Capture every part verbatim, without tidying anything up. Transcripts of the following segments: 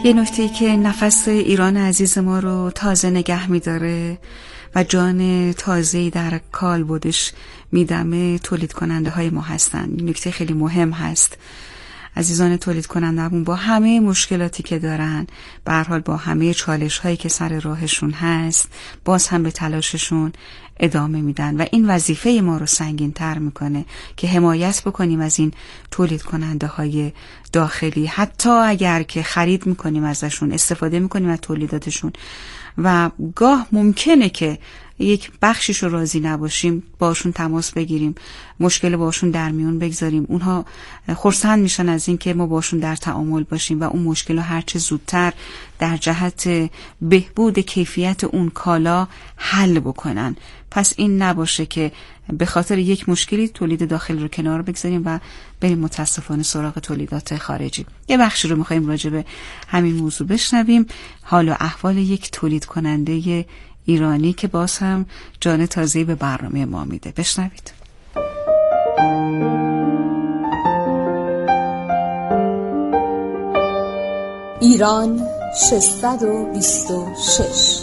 یه نکته‌ای که نفس ایران عزیز ما رو تازه نگه می‌داره و جان تازه‌ای در کالبدش میدمه تولید کننده های ما هستن. این نکته خیلی مهم هست. عزیزان تولید کنندمون با همه مشکلاتی که دارن، به هر حال با همه چالش هایی که سر راهشون هست، باز هم به تلاششون ادامه میدن و این وظیفه ما رو سنگین تر میکنه که حمایت بکنیم از این تولید کننده های داخلی، حتی اگر که خرید میکنیم ازشون، استفاده میکنیم از تولیداتشون و گاه ممکنه که یک بخشش رو راضی نباشیم، باشون تماس بگیریم، مشکل باشون در میون بگذاریم. اونها خرسند میشن از این که ما باشون در تعامل باشیم و اون مشکل رو هرچه زودتر در جهت بهبود کیفیت اون کالا حل بکنن. پس این نباشه که به خاطر یک مشکلی تولید داخلی رو کنار بگذاریم و بریم متاسفانه سراغ تولیدات خارجی. یه بخشی رو میخوایم راجع به همین موضوع بشنویم، حال و احوال یک تولید کننده ایرانی که باز هم جان تازه‌ای به برنامه ما میده. بشنوید. ایران ششصد و بیست و شش.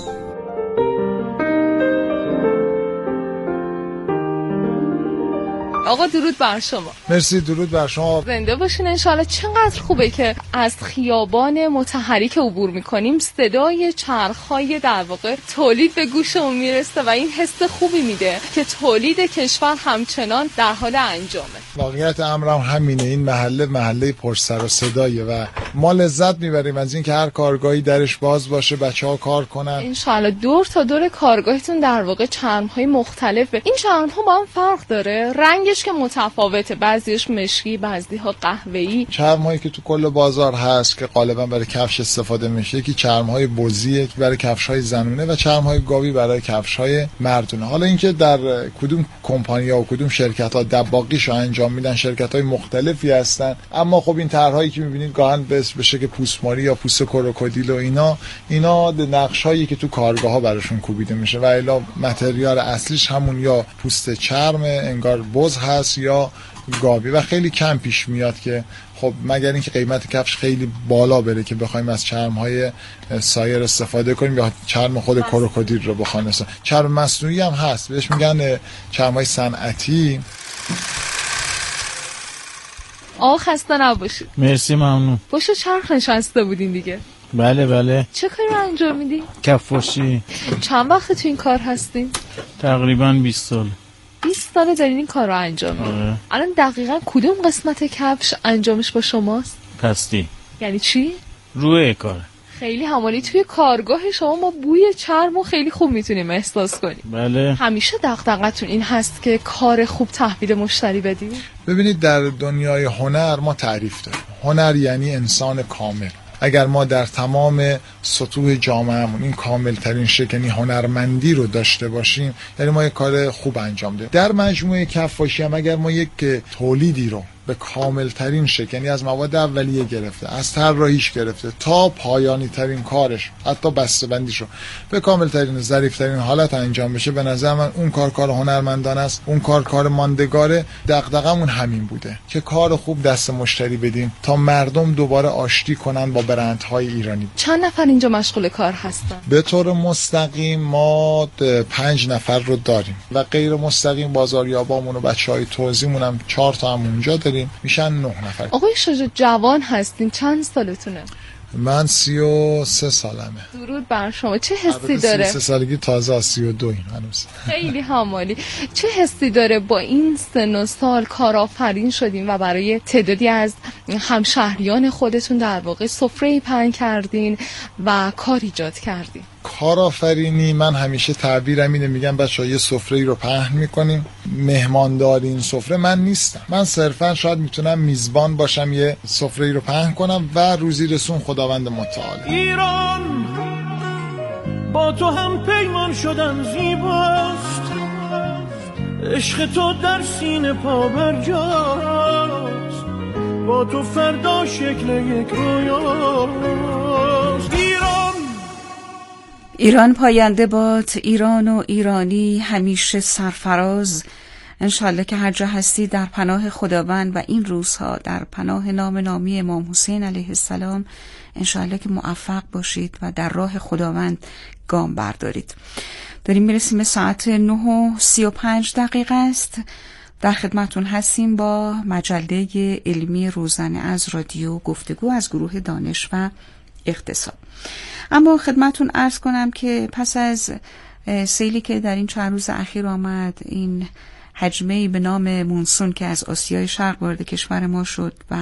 آقا درود بر شما. مرسی، درود بر شما. زنده باشین انشالله. چقدر خوبه که از خیابان متحرک عبور میکنیم، صدای چرخهای در واقع تولید به گوشمون میرسه و این حس خوبی میده که تولید کشور همچنان در حال انجامه. واقعیت امرم همینه، این محله محله پر سر و صدایه و ما لذت میبریم از این که هر کارگاهی درش باز باشه، بچه‌ها کار کنن. انشالله دور تا دور کارگاهتون در واقع چرم‌های مختلفه. این چرم‌ها با هم فرق داره، رنگش که متفاوته، بعضیش مشکی، بعضی‌ها قهوه‌ای. چرم‌هایی که تو کل بازار هست که غالبا برای کفش استفاده میشه، یکی چرم‌های بزیه که برای کفش‌های زنونه و چرم‌های گاوی برای کفش‌های مردونه. حالا اینکه در کدوم کمپانی‌ها و کدوم شرکت‌ها دباغیشو انجام میدن، شرکت‌های مختلفی هستن، اما خب این طرح‌هایی که می‌بینید گاهن به شکل پوستماری یا پوست کروکودیل و اینا اینا نقش‌هایی که تو کارگاه‌ها براشون کوبیده میشه و الا متریال اصلیش همون یا پوست چرم انگار بز هست یا گاوی و خیلی کم پیش میاد که خب مگر اینکه قیمت کفش خیلی بالا بره که بخوایم از چرم‌های سایر استفاده کنیم یا چرم خود کروکودیل رو بخوایم استفاده. چرم مصنوعی هم هست، بهش میگن چرم‌های صنعتی. آه خسته نباشید. مرسی، ممنون. پشت چرخ نشسته بودین دیگه؟ بله بله. چه کاری رو انجام میدی؟ کفاشی. چند وقت تو این کار هستین؟ تقریبا بیست سال. بیست ساله دارین این کار رو انجام میدین. الان دقیقاً کدوم قسمت کفش انجامش با شماست؟ پستی. یعنی چی؟ روی کار. خیلی همالی توی کارگاه شما ما بوی چرم رو خیلی خوب میتونیم احساس کنیم. بله. همیشه دغدغتون این هست که کار خوب تحویل مشتری بدید؟ ببینید در دنیای هنر ما تعریف داریم. هنر یعنی انسان کامل. اگر ما در تمام سطوح جامعهمون این کامل ترین شکل یعنی هنرمندی رو داشته باشیم، یعنی ما یک کار خوب انجام دادیم. در مجموعه کفاشی هم اگر ما یک تولیدی رو به کامل ترین شکل، یعنی از مواد اولیه گرفته، از طراحیش گرفته تا پایانی ترین کارش، حتی بسته‌بندیش رو به کامل ترین ظریف ترین حالت انجام بشه، به نظر من اون کار کار هنرمندانه است، اون کار کار ماندگاره. دغدغمون همین بوده که کار خوب دست مشتری بدیم تا مردم دوباره آشتی کنن با برندهای ایرانی. چند نفر اینجا مشغول کار هستن؟ به طور مستقیم ما پنج نفر رو داریم و غیر مستقیم بازاریابامون و بچهای توزیعمون هم چهار تا هم اونجا داریم، میشن نه نفر. آقای شجاع جوان هستین، چند سالتونه؟ من سی و سه سالمه. درود بر شما. چه حسی داره؟ سی و سه سالگی تازه، سی و دو این هنوز. خیلی همالی. چه حسی داره با این سن و سال کارآفرین شدین و برای تعدادی از همشهریان خودتون در واقع سفره‌ای پهن کردین و کار ایجاد کردین؟ کارآفرینی من همیشه تعبیرم اینه، میگم بچه‌ها یه سفره‌ای رو پهن می‌کنیم، مهماندار این سفره من نیستم، من صرفا شاید میتونم میزبان باشم، یه سفره‌ای رو پهن کنم و روزی رسون خداوند متعال. ایران با تو هم پیمان شدن زیباست، عشق تو در سینه پا برجاست، با تو فردا شکل یک رویاست. ایران ایران پاینده باد، ایران و ایرانی همیشه سرفراز. انشالله که هر جا هستی در پناه خداوند و این روزها در پناه نام نامی امام حسین علیه السلام انشالله که موفق باشید و در راه خداوند گام بردارید. داریم میرسیم به ساعت نه و سی و پنج دقیقه است. در خدمتون هستیم با مجله علمی روزانه از رادیو گفتگو از گروه دانش و اقتصاد. اما خدمتون عرض کنم که پس از سیلی که در این چند روز اخیر آمد، این حجمه‌ای به نام مونسون که از آسیای شرق وارد کشور ما شد و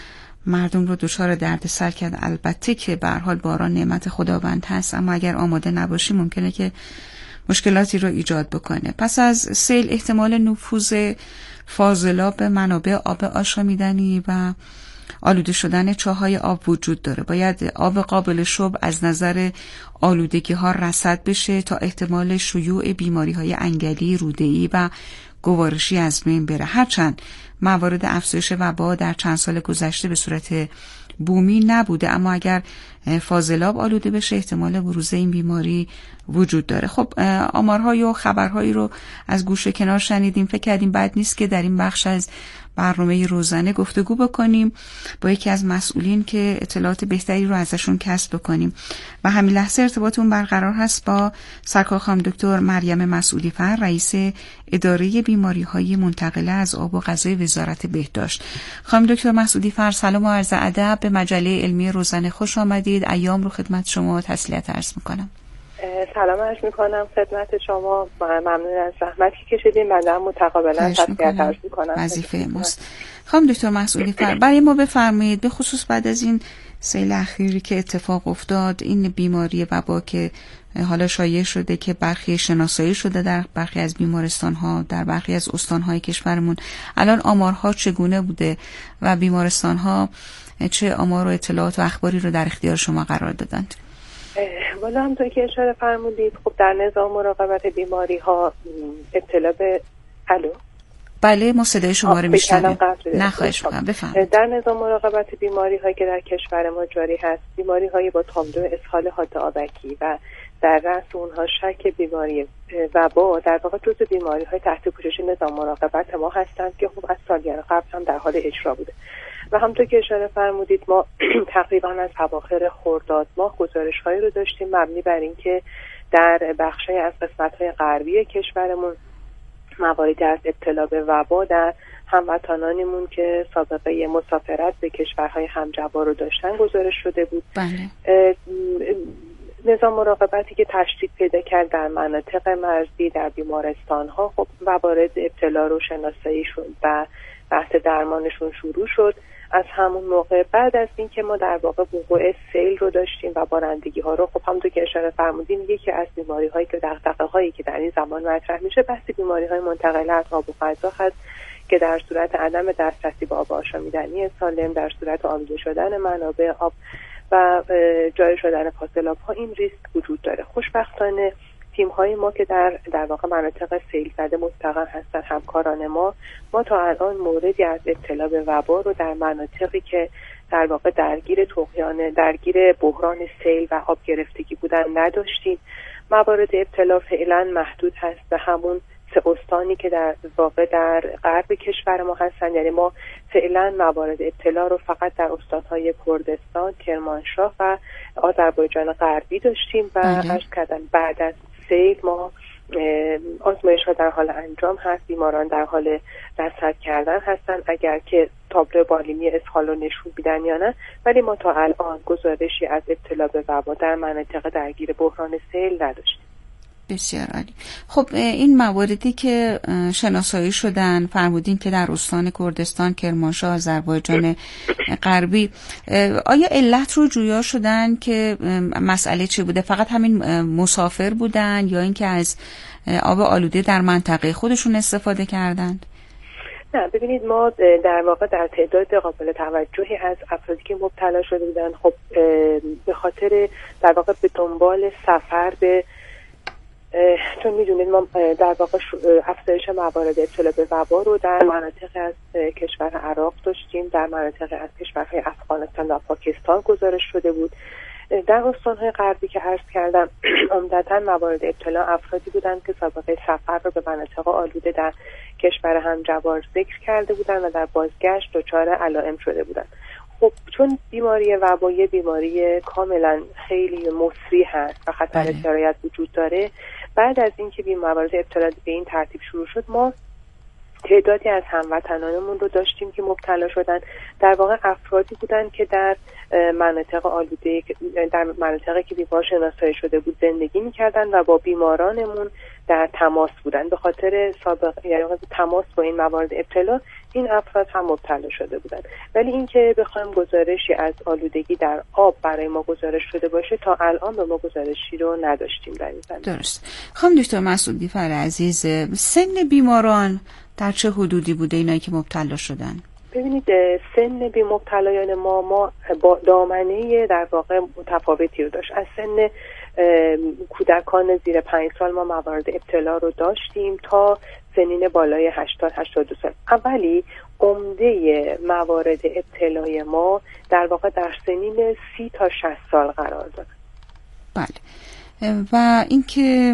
مردم رو دچار دردسر کرد، البته که به هر حال باران نعمت خداوند هست، اما اگر آماده نباشی ممکنه که مشکلاتی رو ایجاد بکنه. پس از سیل احتمال نفوذ فاضلاب به منابع آب آشامیدنی و آلوده شدن چاهای آب وجود داره. باید آب قابل شرب از نظر آلودگی ها رصد بشه تا احتمال شیوع بیماری های انگلی، روده‌ای و گوارشی از بین بره. هرچند موارد افزایش وبا در چند سال گذشته به صورت بومی نبوده، اما اگر فاضلاب آلوده بشه احتمال بروز این بیماری وجود داره. خب آمارهای و خبرهایی رو از گوشه کنار شنیدیم، فکر کردیم بد نیست که در این بخش از برنامه روزانه گفتگو بکنیم با یکی از مسئولین که اطلاعات بهتری رو ازشون کسب بکنیم و همین لحظه ارتباطمون برقرار هست با سرکار خانم دکتر مریم مسعودی فر، رئیس اداره بیماری‌های منتقله از آب و غذای وزارت بهداشت. خانم دکتر مسعودی فر، سلام و عرض ادب، به مجله علمی روزانه خوش آمدید. ایام رو خدمت شما تسلیت عرض میکنم. سلام عرض میکنم خدمت شما، ممنون از زحمتی که کشیدین. من هم متقابلا تسلیت عرض میکنم. وظیفه ماست. خانم دکتر مسعودی فر، برای ما بفرمایید، به خصوص بعد از این سیل اخیری که اتفاق افتاد، این بیماری وبا که حالا شایع شده که برخی شناسایی شده در برخی از بیمارستان ها، در برخی از استان های کشورمون، الان آمارها چگونه بوده و بیمارستان ها چه آمار و اطلاعات و اخباری رو در اختیار شما قرار دادند؟ والا همونطور که اشاره فرمودید، خب در نظام مراقبت بیماری ها اطلاع به الو بله ما صدای شما رو میشنویم. نخواهش میکنم بفرمایید. در نظام مراقبت بیماری هایی که در کشور ما جاری هست، بیماری هایی با تامدو اسهال حاد آبکی و در رأس اونها شک بیماری وبا در واقع جزو بیماری های تحت پوشش نظام مراقبت ما هستند که خب از سالگرد قبل هم در حال اجرا بوده و همونطور که اشاره فرمودید ما تقریبا از اواخر خرداد ماه گزارش هایی رو داشتیم مبنی بر اینکه در بخشی از قسمت های غربی کشورمون مواردی از ابتلا به وبا در هموطنانمون که سابقه مسافرت به کشورهای همجوار رو داشتن گزارش شده بود. بله. نظام مراقبتی که تشدید پیدا کرد در مناطق مرزی، در بیمارستان ها، خب موارد ابتلا رو شناسایی شد و بحث درمانشون شروع شد. از همون موقع بعد از این که ما در واقع وقوع سیل رو داشتیم و بارندگی ها رو، خب همونطور که اشاره فرمودین یکی از بیماری هایی که دغدغه هایی که در این زمان مطرح میشه بحث بیماری های منتقله از آب و غذا هست که در صورت عدم دسترسی به آب آشامیدنی سالم، در صورت آلوده شدن منابع آب و جاری شدن فاضلاب ها این ریسک وجود داره. خوشبختانه تیم های ما که در در واقع مناطق سیل زده مستقر هستن، همکاران ما ما تا الان موردی از ابتلا به وبا رو در مناطقی که در واقع درگیر طغیان درگیر بحران سیل و آب گرفتگی بودن نداشتیم. موارد ابتلا فعلا محدود هست به همون سه استانی که در واقع در غرب کشور ما هستن، یعنی ما فعلا موارد ابتلا رو فقط در استانهای کردستان، کرمانشاه و آذربایجان غربی داشتیم و عرض کردن بعد از سیل ما آزمایش ها در حال انجام هست، بیماران در حال رصد کردن هستن اگر که تابلو بالینی اسهال رو نشون میدن یا نه، ولی ما تا الان گزارشی از ابتلا به وبا در مناطق درگیر بحران سیل نداشتیم. بسیار عالی. خب این مواردی که شناسایی شدن فرمودین که در استان کردستان، کرمانشاه، آذربایجان غربی، آیا علت رو جویا شدن که مسئله چی بوده؟ فقط همین مسافر بودن یا اینکه از آب آلوده در منطقه خودشون استفاده کردند؟ نه ببینید ما در واقع در تعداد قابل توجهی از افرادی که مبتلا شده بودن خب به خاطر در واقع به دنبال سفر به چون میدونید ما در واقع افزایش موارد ابتلا به وبا رو در مناطق از کشور عراق داشتیم، در مناطق از کشورهای افغانستان و پاکستان گزارش شده بود. در استان‌های غربی که عرض کردم عمدتاً موارد ابتلا افرادی بودند که سابقه سفر را به مناطق آلوده در کشور همجوار ذکر کرده بودند و در بازگشت دچار علائم شده بودند. خب چون بیماری وبایی بیماری کاملا خیلی مصری هست و خطر سرایت وجود داره، بعد از اینکه بی موارد ابتلا به این ترتیب شروع شد، ما تعدادی از هموطنانمون رو داشتیم که مبتلا شدن. در واقع افرادی بودن که در مناطق آلوده، در مناطقی که بیمار شناسایی شده بود زندگی می‌کردن و با بیمارانمون در تماس بودن. به خاطر سابقه یعنی تماس با این موارد ابتلا این افراد هم مبتلا شده بودن. ولی اینکه بخوایم گزارشی از آلودگی در آب برای ما گزارش شده باشه، تا الان به ما گزارشی رو نداشتیم در این زمینه. درست. خانم دکتر مسعودی‌فر عزیز، سن بیماران در چه حدودی بوده اینایی که مبتلا شدن؟ ببینید سن بی مبتلایان ما ما با دامنه در واقع متفاوتی رو داشت. از سن کودکان زیر پنج سال ما موارد ابتلا رو داشتیم تا سنین بالای هشتاد هشتاد و دو سال. اولی عمده موارد ابتلای ما در واقع در سنین سی تا شصت سال قرار داره. بله. و اینکه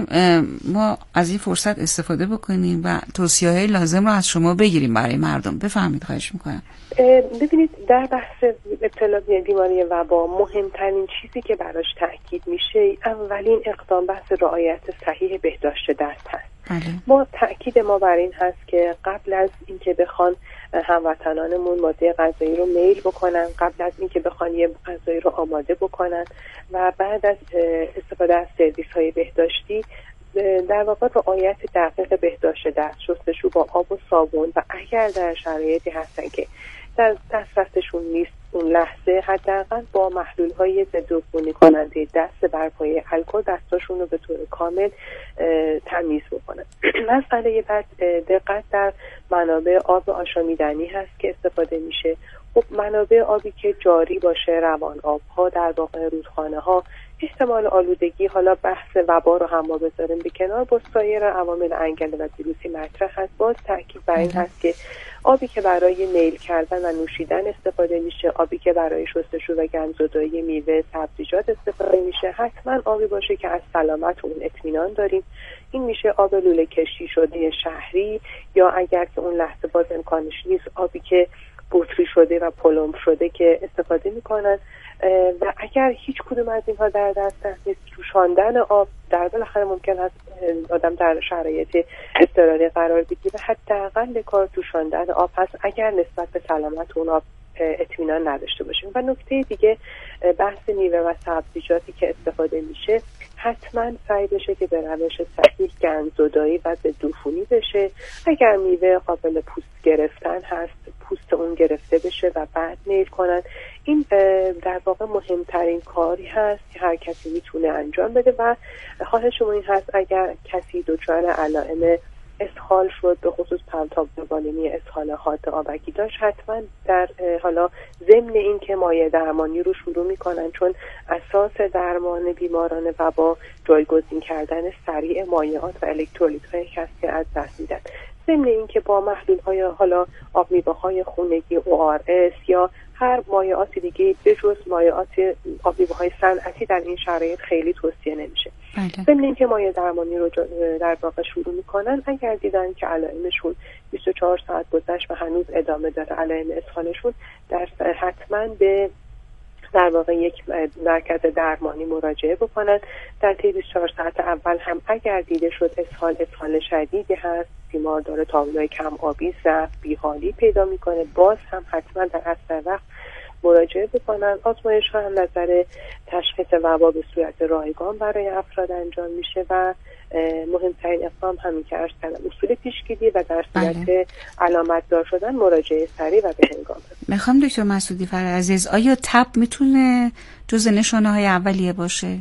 ما از این فرصت استفاده بکنیم و توصیه‌های لازم رو از شما بگیریم برای مردم. بفرمایید، خواهش میکنم. ببینید در بحث ابتلا به بیماری وبا مهمترین چیزی که براش تاکید میشه اولین اقدام بحث رعایت صحیح بهداشت دست هست. بله. ما تاکید ما بر این هست که قبل از اینکه بخوان هموطنانمون ماده غذایی رو میل بکنن، قبل از اینکه بخوان یه غذایی رو آماده بکنن و بعد از استفاده از سرویس‌های بهداشتی در واقع رعایت دقیق بهداشت دست، شستشو با آب و صابون و اگر در شرایطی هستن که در دسترسشون نیست اون لحظه حداقل با محلول‌های ضد عفونی کننده دست بر پایه الکل دستاشون رو به طور کامل تمیز بکنن. مسئله بعد دقت در منابع آب آشامیدنی هست که استفاده میشه. خب منابع آبی که جاری باشه، روان آب‌ها، در واقع رودخانه‌ها، احتمال آلودگی، حالا بحث وبا رو هم ما بذاریم به کنار، با سایر عوامل انگل و ویروسی مطرح هست. باز تاکید بر این هست که آبی که برای میل کردن و نوشیدن استفاده میشه، آبی که برای شستشو و گندزدایی میوه سبزیجات استفاده میشه، حتما آبی باشه که از سلامت اون اطمینان داریم. این میشه آب لوله کشی شده شهری، یا اگر که اون لحظه باز امکانش نیست آبی که بطری شده و پلمب شده که استفاده میکنن. و اگر هیچ کدوم از اینها در دست نیست، جوشاندن آب در بالاخره ممکن است آدم در شرایط اضطراری قرار بگیره، حداقل کار جوشاندن آب هست اگر نسبت به سلامت اون آب اطمینان نداشته باشیم. و نکته دیگه بحث میوه و سبزیجاتی که استفاده میشه، حتما سعی بشه که به روش صحیح گندزدایی و ضد عفونی بشه. اگر میوه قابل پوست گرفتن هست، پوست اون گرفته بشه و بعد میل کنن. این در واقع مهمترین کاری هست که هر کسی میتونه انجام بده. و خواهش شما این هست اگر کسی دچار علائم اسهال شد، به خصوص پلتابالمی اسهال حاد آبکی داشت، حتما در حالا ضمن این که مایع درمانی رو شروع میکنن، چون اساس درمان بیماران وبا جایگزین کردن سریع مایعات و الکترولیت هایی هست که از دست میدن. ضمن این که با محلول های حالا آب میوه‌های خونگی او آر اس یا هر مایعات دیگه به جز مایعات آب میوه‌های صنعتی در این شرایط خیلی توصیه نمیشه. ضمن این که مایع درمانی رو در واقع شروع میکنن، اگر دیدن که علائمشون بیست و چهار ساعت گذشت و هنوز ادامه داره علائم اسهالشون، در حتما به در واقع یک مرکز درمانی مراجعه بکنن. در طی بیست و چهار ساعت اول هم اگر دیده شد اسهال اسهال شدیدی هست، بیمار داره تابلوی کم آبی، ضعف، بیحالی پیدا میکنه، باز هم حتما در اسرع وقت مراجعه بکنن. آزمایش ها هم نظر تشخیص وبا به صورت رایگان برای افراد انجام میشه و مهمترین اقدام همین که عرض کردم اصول پیشگیری و در صورت علامت دار شدن مراجعه سریع و به هنگام. میخوام دکتر مسعودی‌فر عزیز، آیا تب میتونه جز نشانه های اولیه باشه؟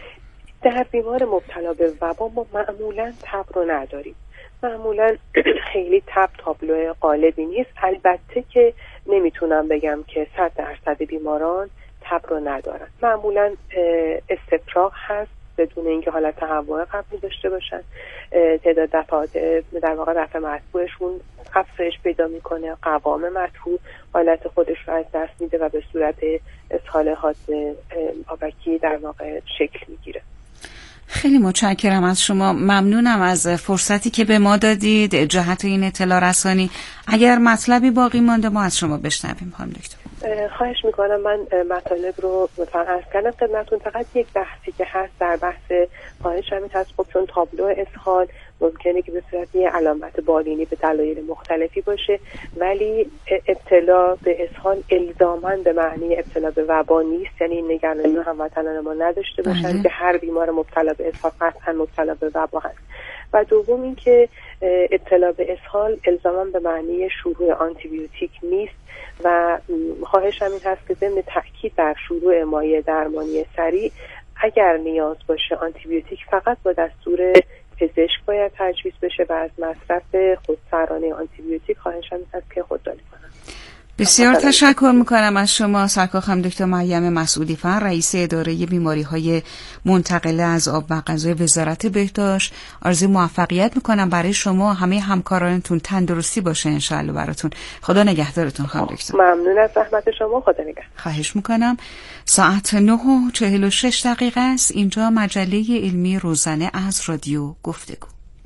در بیمار مبتلا به وبا ما معمولا تب رو نداریم. معمولا خیلی تب تابلو غالبی نیست. البته که نمیتونم بگم که صد درصد بیماران تب رو ندارن. معمولا استفراغ هست بدون اینکه حالت تهوع قبلی داشته باشن. تعداد دفعات در واقع رفع مطبوعشون افزایش پیدا میکنه، قوام مدفوع حالت خودش رو از دست میده و به صورت اسهال حاد آبکی در واقع شکل میگیره. خیلی متشکرم از شما، ممنونم از فرصتی که به ما دادید جهت این اطلاع رسانی. اگر مطلبی باقی مانده ما از شما بشنویم خانم دکتر. خواهش میکنم. من مطالب رو مثلا عرض کردم خدمتتون. فقط یک بحثی که هست در بحث خواهش همین هست، خب چون تابلو اسهال ممکنه که به صورت یه علامت بالینی به دلایل مختلفی باشه، ولی ابتلا به اسهال الزاماً به معنی ابتلا به وبا نیست، یعنی این نگرانی رو هموطنان ما نداشته باشن که هر بیمار مبتلا به اسهال قطعاً مبتلا به وبا هست. و دوم اینکه ابتلا به اسهال الزاماً به معنی شروع آنتی بیوتیک نیست و خواهش همین هست که ضمن تأکید بر شروع مایع درمانی سریع اگر نیاز باشه آنتی بیوتیک فقط با دستور پزشک باید تجویز بشه و از مصرف خودسرانه آنتی بیوتیک خواهش همین هست که خودداری کنن. بسیار تشکر میکنم از شما سرکار خانم دکتر مریم مسعودی فر، رئیس اداره بیماری‌های منتقله از آب و غذای وزارت بهداشت. آرزوی موفقیت میکنم برای شما همه همکارانتون، تندرستی باشه انشالله براتون. خدا نگهدارتون خانم دکتر. ممنون از زحمت شما، خدا نگهدار. خواهش میکنم. ساعت نه و چهل و شش دقیقه است. اینجا مجله علمی روزانه از رادیو گفتگو.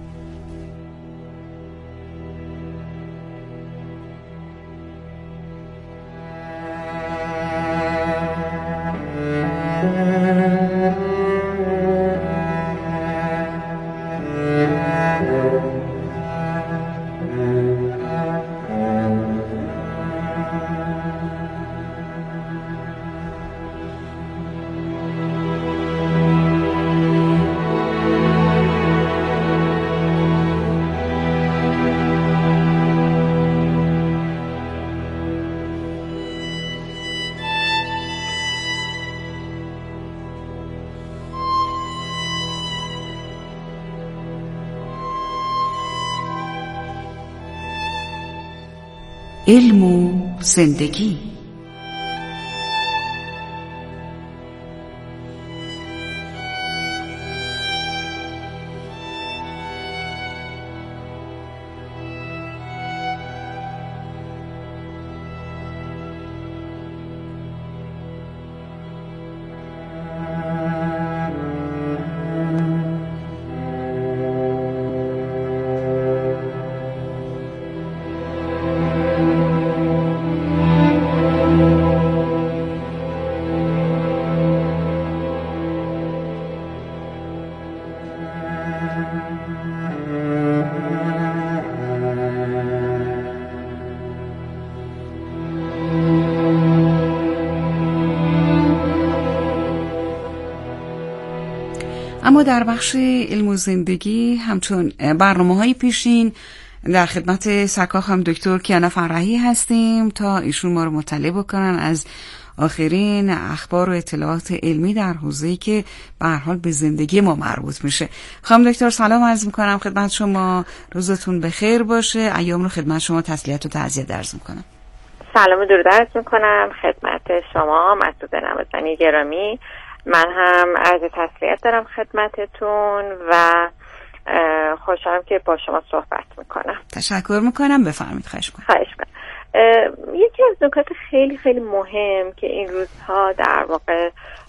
علم و زندگی. اما در بخش علم و زندگی همچون برنامه‌های پیشین در خدمت سرکار خانم دکتر کیانا فرحی هستیم تا ایشون ما رو مطلع بکنن از آخرین اخبار و اطلاعات علمی در حوزه‌ای که به هر حال به زندگی ما مربوط میشه. خانم دکتر سلام عرض میکنم خدمت شما، روزتون بخیر باشه. ایام رو خدمت شما تسلیت و تعزیت عرض میکنم. سلام و درود عرض میکنم خدمت شما مسعود نوازنی گرامی. من هم عرض تسلیت دارم خدمتتون و خوشحالم که با شما صحبت میکنم. تشکر میکنم، بفرمایید. خواهش میکنم. خواهش میکنم. یکی از نکات خیلی خیلی مهم که این روزها در واقع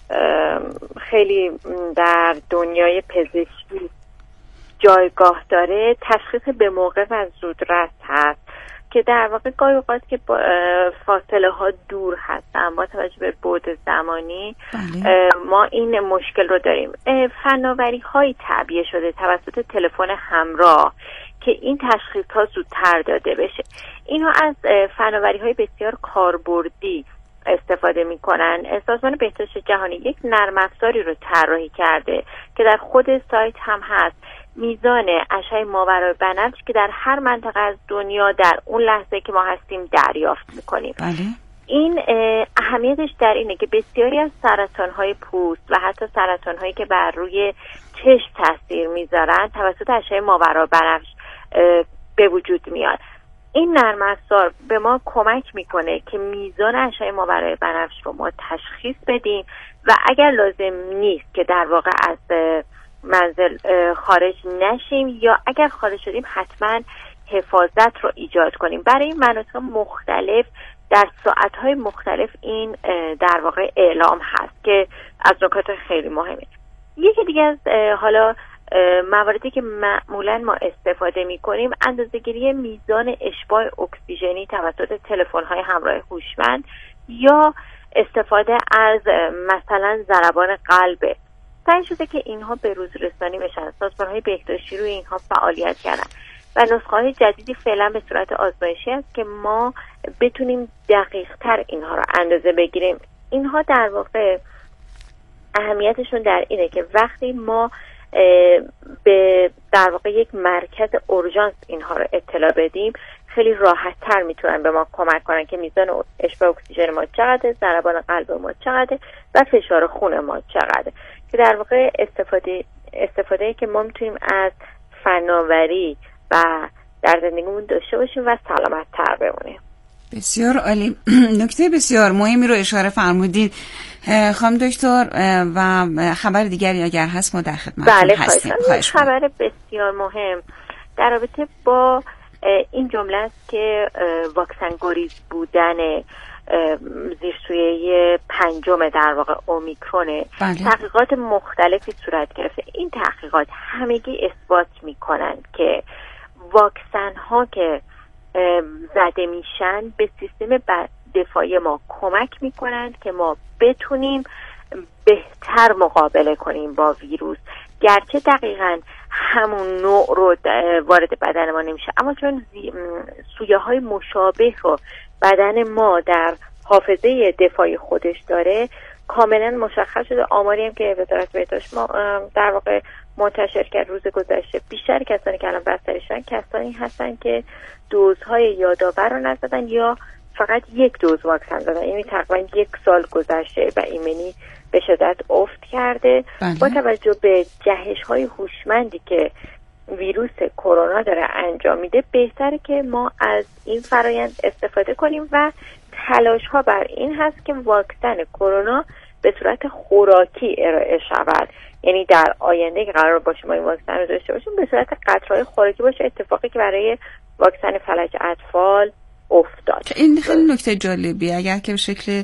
خیلی در دنیای پزشکی جایگاه داره تشخیص به موقع و زودرس هست که در واقع گاهی اوقات که فاصله ها دور هستن با توجه به بعد زمانی بله. ما این مشکل رو داریم. فناوری های تعبیه شده توسط تلفن همراه که این تشخیص ها زودتر داده بشه. اینها از فناوری های بسیار کاربردی استفاده میکنن. سازمان بهداشت جهانی یک نرم افزاری رو طراحی کرده که در خود سایت هم هست، میزان اشعه ماورای بنفش که در هر منطقه از دنیا در اون لحظه که ما هستیم دریافت میکنیم. بله. این اهمیتش در اینه که بسیاری از سرطان‌های پوست و حتی سرطان‌هایی که بر روی چشم تاثیر میذارن توسط اشعه ماورای بنفش به وجود میاد. این نرم افزار به ما کمک میکنه که میزان اشعه ماورای بنفش رو ما تشخیص بدیم و اگر لازم نیست که در واقع از منزل خارج نشیم یا اگر خارج شدیم حتما حفاظت رو ایجاد کنیم. برای این مناطق مختلف در ساعت‌های مختلف این در واقع اعلام هست که از نکات خیلی مهمه. یکی دیگه از حالا مواردی که معمولا ما استفاده می‌کنیم اندازه‌گیری میزان اشباع اکسیژنی توسط تلفن‌های همراه هوشمند یا استفاده از مثلا ضربان قلب. سعی شده که اینها به روز رسانی بشن. سازمان‌های بهداشتی روی اینها فعالیت کردن و نسخه‌های جدیدی فعلا به صورت آزمایشی است که ما بتونیم دقیق‌تر اینها رو اندازه بگیریم. اینها در واقع اهمیتشون در اینه که وقتی ما به در واقع یک مرکز اورژانس اینها رو اطلاع بدیم خیلی راحت تر میتونن به ما کمک کنن که میزان اشباع اکسیژن ما چقدره، ضربان قلب ما چقدره و فشار خون ما چقدره، که در واقع استفاده استفاده که ما میتونیم از فناوری و در زندگیمون داشته باشیم و سلامت تر بمونیم. بسیار عالی. نکته بسیار مهمی رو اشاره فرمودید خانم دکتر و خبر دیگری اگر هست ما در خدمتتون بله هستیم. خواهش خبر بسیار مهم در رابطه با این جمله است که واکسن گریز بودن زیرسویه پنجم در واقع اومیکرونه. بله. تحقیقات مختلفی صورت گرفته. این تحقیقات همگی اثبات میکنند که واکسن ها که زده میشن به سیستم دفاعی ما کمک میکنند که ما بتونیم بهتر مقابله کنیم با ویروس، گرچه دقیقاً همون نوع رو وارد بدن ما نمیشه، اما چون سویه های مشابه رو بدن ما در حافظه دفاعی خودش داره کاملا مشخص شده. آماری هم که وزارت بهداشت ما در واقع منتشر کرد روز گذشته، بیشتر کسانی که الان بستریشن کسانی هستن که دوزهای یادآور رو نزدن یا فقط یک دوز واکسن زدن، یعنی تقریبا یک سال گذشته و ایمنی به شدت افت کرده. بله. با توجه به جهش‌های هوشمندی که ویروس کرونا داره انجام میده بهتره که ما از این فرایند استفاده کنیم و تلاش‌ها بر این هست که واکسن کرونا به صورت خوراکی ارائه شود، یعنی در آینده که قرار باشه ما این واکسن رو داشته باشیم به صورت قطره‌های خوراکی باشه، اتفاقی که برای واکسن فلج اطفال افتاد. این خیلی نکته جالبی، اگر که به شکل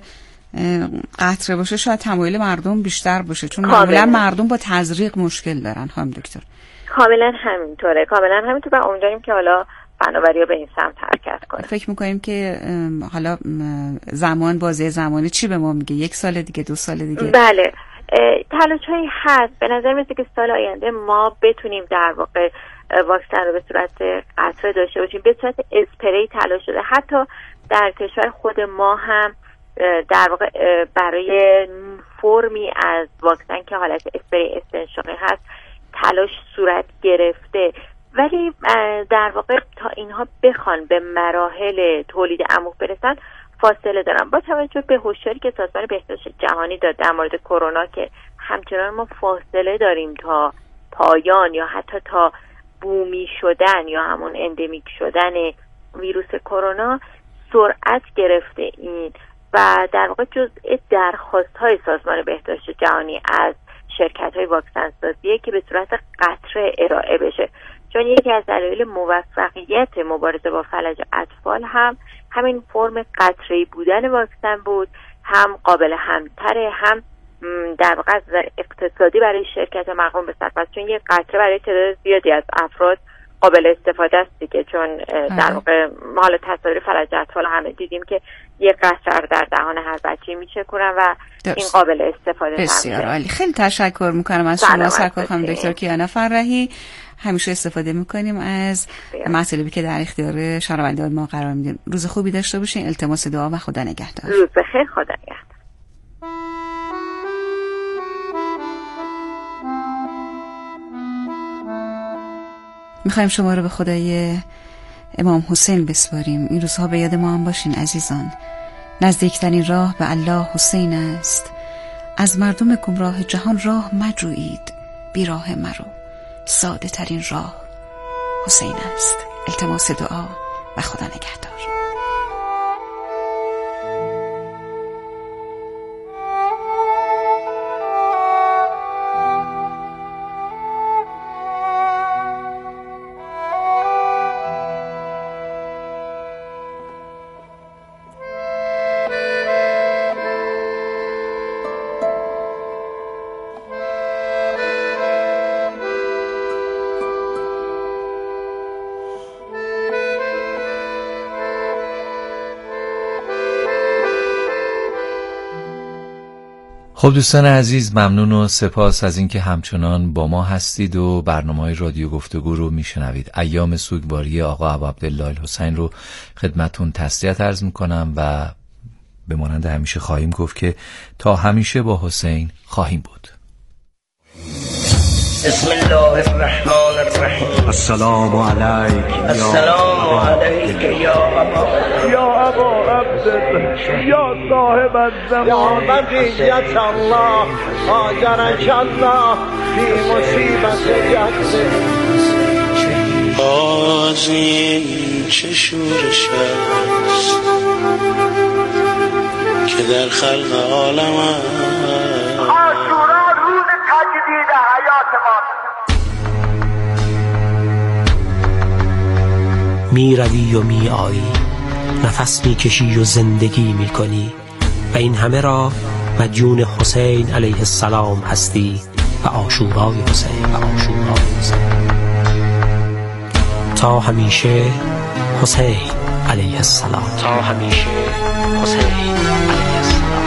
قطره باشه شاید تمایل مردم بیشتر باشه، چون معمولا مردم با تزریق مشکل دارن. خانم دکتر کاملا همینطوره، کاملا همینطوره و امیدواریم که حالا فناوری‌ها به این سمت حرکت کنه. فکر می‌کنیم که حالا زمان بازه زمانی چی به ما میگه؟ یک سال دیگه، دو سال دیگه؟ بله تلاش‌هایی هست. به نظر میاد که سال آینده ما بتونیم در واقع واکسن رو به صورت قطره داشته باشیم. به صورت اسپری تلاش شده، حتی در کشور خود ما هم در واقع برای فرمی از واکسن که حالت اسپری استنشاقی هست تلاش صورت گرفته، ولی در واقع تا اینها بخوان به مراحل تولید عموق برسن فاصله دارن. با توجه به هشداری که سازمان بهداشت جهانی داد در مورد کرونا که همچنان ما فاصله داریم تا پایان یا حتی تا بومی شدن یا همون اندمیک شدن ویروس کرونا، سرعت گرفته این و در واقع جزء درخواست‌های سازمان بهداشت جهانی از شرکت‌های واکسن سازیه که به صورت قطره ارائه بشه، چون یکی از دلایل موفقیت مبارزه با فلج اطفال هم همین فرم قطره‌ای بودن واکسن بود، هم قابل همتره، هم در واقع از اقتصادی برای شرکت مقام به صرف است، چون یک قطره برای تعداد زیادی از افراد قابل استفاده است دیگه، چون در واقع حالا تصاویر فلج اطفال همه دیدیم که یک قطره در دهان هر بچه‌ای میچکونن و درست. این قابل استفاده است. بسیار عالی، خیلی تشکر میکنم از شما سرکار خانم دکتر کیانا فرحی. همیشه استفاده میکنیم از مطالبی که در اختیار شنونده ما قرار میدیم. روز خوبی داشته باشین. التماس دعا و خدا نگهدار. روز بخیر، خدا نگهدار. میخوایم شما رو به خدای امام حسین بسپاریم. این روزها به یاد ما هم باشین عزیزان. نزدیکترین راه به الله حسین است. از مردم گمراه جهان راه مجویید، بی راه مرو. ساده ترین راه حسین است. التماس دعا و خدا نگهدار. خب دوستان عزیز، ممنون و سپاس از اینکه همچنان با ما هستید و برنامه‌های رادیو گفتگو رو میشنوید. ایام سوگواری آقا ابو عبدالله الحسین رو خدمتون تسلیت عرض میکنم و به مانند همیشه خواهیم گفت که تا همیشه با حسین خواهیم بود. بسم الله الرحمن الرحیم. السلام علیک. السلام علیک یا ابا یا ابا عبدالله یا صاحب الزمان یا بقیت الله آجرک الله فی مصیبت جد. باز این چه شورش است که در خلق عالم است. عاشورا روز تجدید حیات ما. می روی و می آیی، نفس می کشی و زندگی می کنی و این همه را مدیون حسین علیه السلام هستی و عاشورای حسین و عاشورای حسین. تا همیشه حسین علیه السلام. تا همیشه حسین علیه السلام.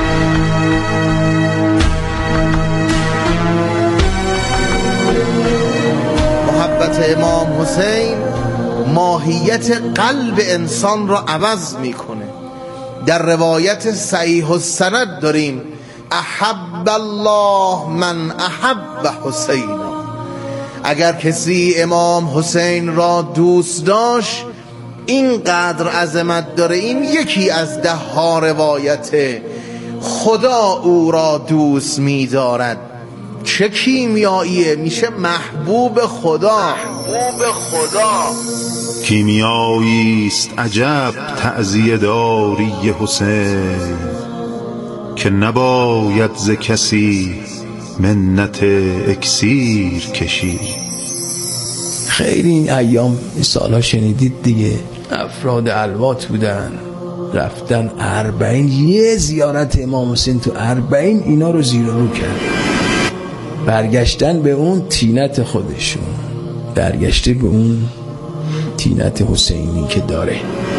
محبت امام حسین ماهیت قلب انسان را عوض میکنه. در روایت صحیح السند داریم احب الله من احب حسین. اگر کسی امام حسین را دوست داشت اینقدر عظمت داره، این یکی از ده ها روایت خدا او را دوست می‌دارد. چه کیمیاییه، میشه محبوب خدا. محبوب خدا کیمیایی است عجب تعزیه داری حسین، که نباید ز کسی منت اکسیر کشی. خیلی این ایام این سالها شنیدید دیگه، افراد الوات بودن رفتن اربعین، یه زیارت امام حسین تو اربعین اینا رو زیر رو کرد، برگشتن به اون تینت خودشون، برگشته به اون تینت حسینی که داره.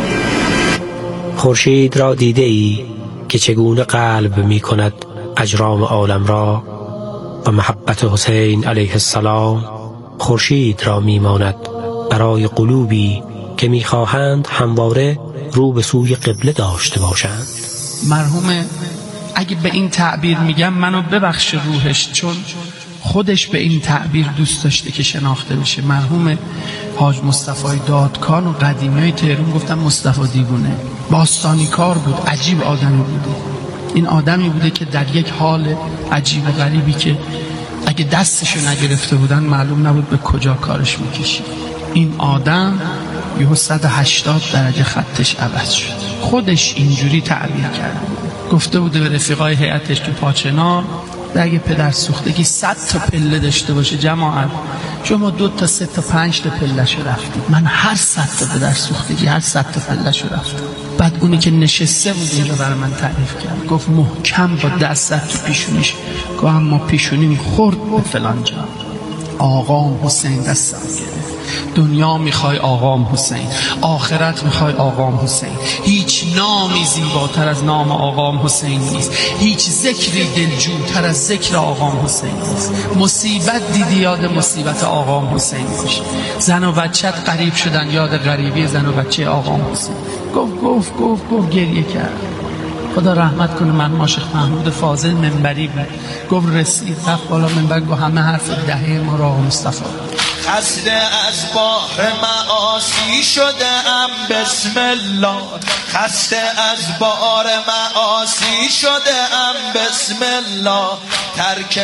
خورشید را دیده ای که چگونه قلب می کند اجرام عالم را و محبت حسین علیه السلام خورشید را می ماند برای قلوبی که می خواهند همواره رو به سوی قبله داشته باشند. مرحوم اگه به این تعبیر میگم منو ببخش روحش، چون خودش به این تعبیر دوست داشته که شناخته بشه. مرحوم حاج مصطفی دادکان و قدیمیای تهران گفتن مصطفی دیوونه، باستانی کار بود، عجیب آدمی بوده. این آدمی بوده که در یک حال عجیب و غریبی که اگه دستشو نگرفته بودن معلوم نبود به کجا کارش میکشید. این آدم یهو صد و هشتاد درجه خطش عوض شد. خودش اینجوری تعبیر کرده، گفته بوده به رفیقای هیئتش تو پاچنار اگه پدر سوختگی صد تا پله داشته باشه جماعت، شما دو تا سه تا پنج تا پله‌شو رفتید، من هر صد تا پدر سوختگی هر صد تا پله‌شو رفتم. بعد اونی که نشسته بود اینجا برای من تعریف کرد، گفت محکم با دست زد تو پیشونیش، گفت ما پیشونیم خورد به فلان جا. آقام حسین دستم گرفت، دنیا میخوای آقام حسین، آخرت میخوای آقام حسین. هیچ نامی زیباتر از نام آقام حسین نیست، هیچ ذکری دلجوتر از ذکر آقام حسین نیست. مصیبت دیدی یاد مصیبت آقام حسین باش. زن و بچت قریب شدن یاد غریبی زن و بچه آقام حسین. گفت گفت گفت گفت گریه کرد. خدا رحمت کنه مرحوم شیخ محمود فاضل منبری بود، گفت رسید رفت بالا منبر، گفت همه حرف دهه ما را مصطفی. خسته از بار معاصی شده ام بسم الله، خسته از بار معاصی شده ام بسم الله، ترک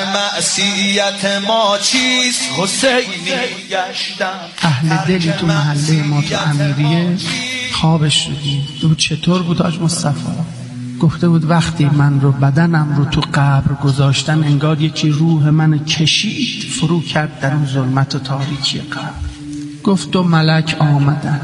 معصیت ما چیست حسینی گشتم. اهل دلی تو محله ما تو امیریه خوابش رو دید. دو چطور بود حاج مصطفی؟ گفته بود وقتی من رو بدنم رو تو قبر گذاشتن انگار یکی روح من کشید فرو کرد در اون ظلمت و تاریکی قبر. گفت دو ملک آمدن،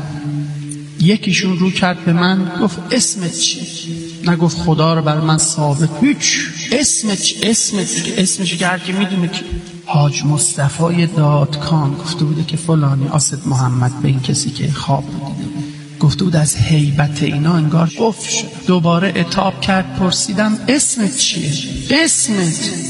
یکیشون رو کرد به من گفت اسمت چی؟ نگفت خدا رو بر من ثابت، هیچ. اسمت چی؟ اسمت اسمش که هر کی میدونه که حاج مصطفی دادکان گفته بوده که فلانی آسد محمد به این کسی که خواب دیده بود. گفته بود از هیبت اینا انگار قفل شد. دوباره عتاب کرد، پرسیدم اسمت چیه؟ اسمت